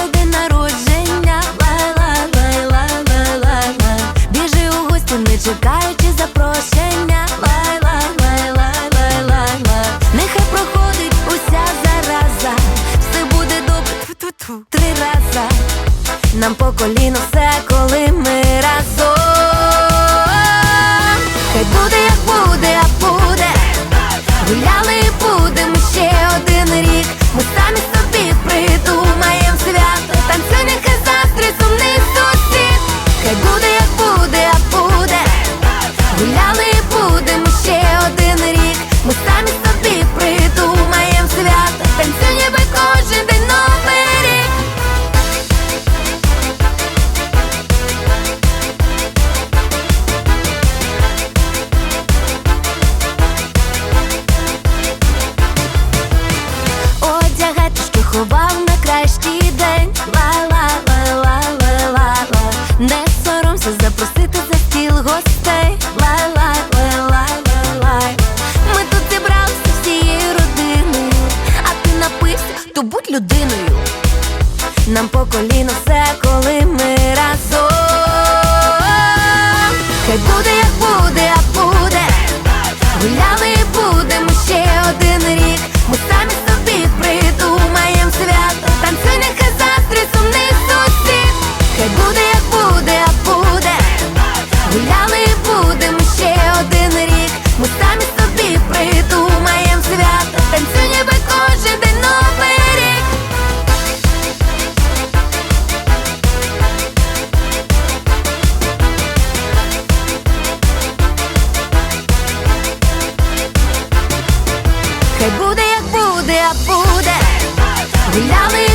день народження. Лай-лай-лай-лай-лай-лай-лай. Біжи у гості, не чекаючи запрошення. Лай-лай-лай-лай-лай-лай-лай. Нехай проходить уся зараза, все буде добре, тьфу-тьфу-тьфу, 3 рази. Нам по коліно все, коли ми разом. Хай буде, як буде, а буде. Гуляли і будемо ще один рік. Ми самі собі придумаєм свято. Танцюй, нехай заздрить сумний сусід. Хай буде, як буде, а буде. Гуляли і будемо ще один рік. Ми самі собі придумаєм свято. Танцюй, ніби кожен день новий рік. Ховав на кращий день. Лай-лай-лай-лай-лай-лай. Не соромся запросити за стіл гостей. Лай-лай-лай-лай-лай-лай. Ми тут зібралися всією родиною, а ти напився, то будь людиною. Нам по коліно все, коли ми разом. Хай буде, як буде, а буде. Гуляли і будемо ще один рік. Ми самі собі придумаєм свято. Танцюй, нехай заздрить сумний сусід. Хай буде, як буде, а буде. Гуляли і будемо ще один рік. Ми самі собі придумаєм свято. Танцюй, ніби кожен день новий рік. Хай буде, як буде, а буде. Гуляли